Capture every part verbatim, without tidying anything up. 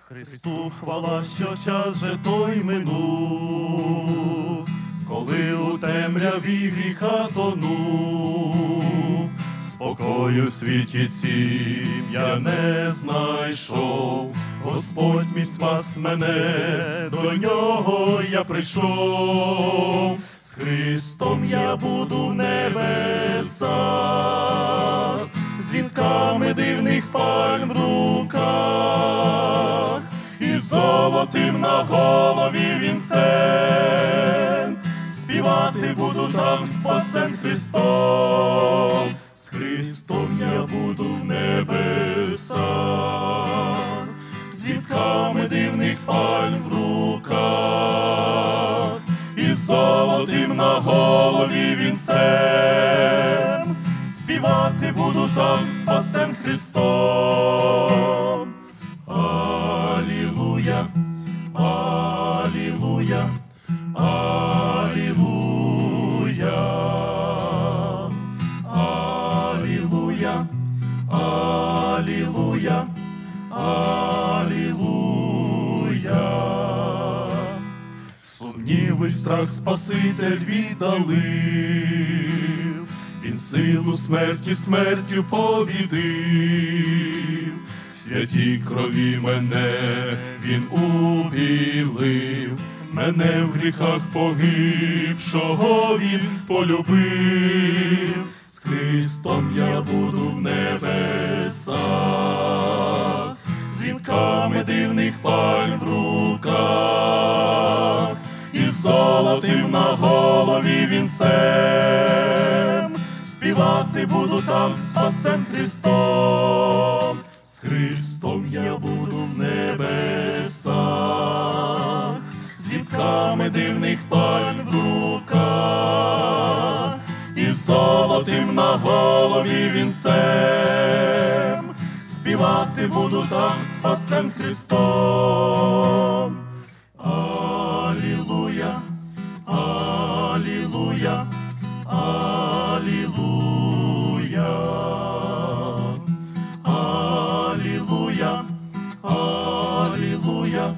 Христу хвала, що час же той минув, коли у темряві гріха тонув, спокою в світі цім я не знайшов. Господь мій спас мене, до нього я прийшов. З Христом я буду в небесах, з вінками дивних пальм в руках, і золотим на голові вінцем. Співати буду там спасен Христом. З Христом я буду в небесах, з вінками дивних пальм в руках, і золотим на голові вінцем. Співати буду там спасен Христом. Алілуя, алілуя, алілуя, алілуя, алілуя, алілуя. Сумніви, страх Спаситель віддалив, Він силу смерті смертю побідив. В святій крові мене Він убілив, мене в гріхах погибшого Він полюбив. З Христом я буду в небесах, з вінками дивних пальм в руках, і золотим на голові вінцем. Співати буду там спасен Христом. З Христом я буду в небесах, з вінками дивних пальм в руках, і золотим на голові вінцем. Співати буду там спасен Христом. Алілуя, алілуя, алілуя, алілуя, алілуя,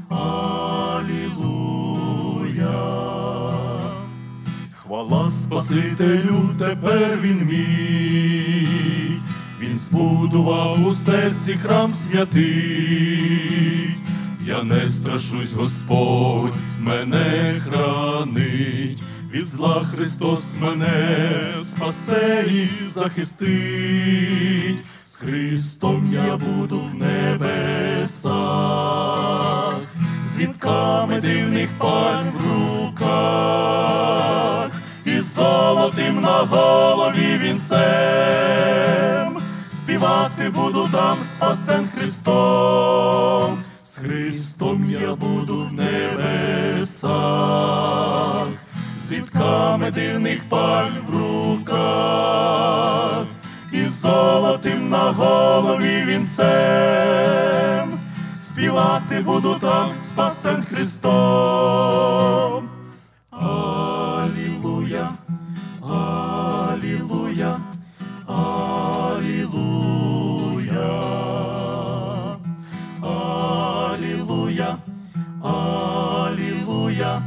алілуя. Хвала Спасителю, тепер Він мій, Він збудував у серці храм святий. Я не страшусь, Господь мене хранить, від зла Христос мене спасе і захистить. З Христом я буду в небесах, з вінками дивних пальм в руках, і золотим на голові вінцем. Співати буду там спасен Христом. З Христом я буду в небесах, з вінками дивних пальм в руках, і золотим на голові вінцем. Співати буду там спасен Христом. Алілуя, алілуя, алілуя, алілуя, алілуя,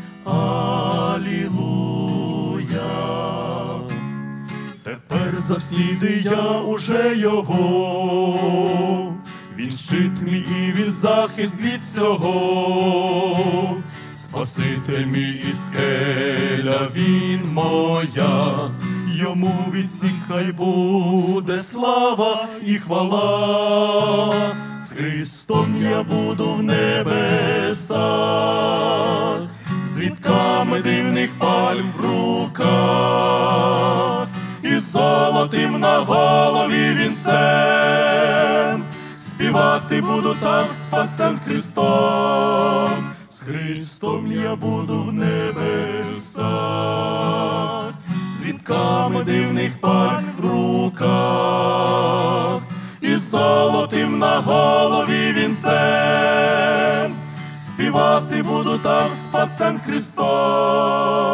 алілуя. Тепер завсіди я уже Його, Він щит мій і Він захист від всього. Спаситель мій і скеля, Він моя, Йому від всіх хай буде слава і хвала. З Христом я буду в небесах, з вінками дивних пальм в руках, і золотим на голові вінцем. Співати буду там спасен Христом. З Христом я буду в небесах, з вінками дивних пальм в руках, і золотим на голові вінцем. Співати буду там спасен Христом.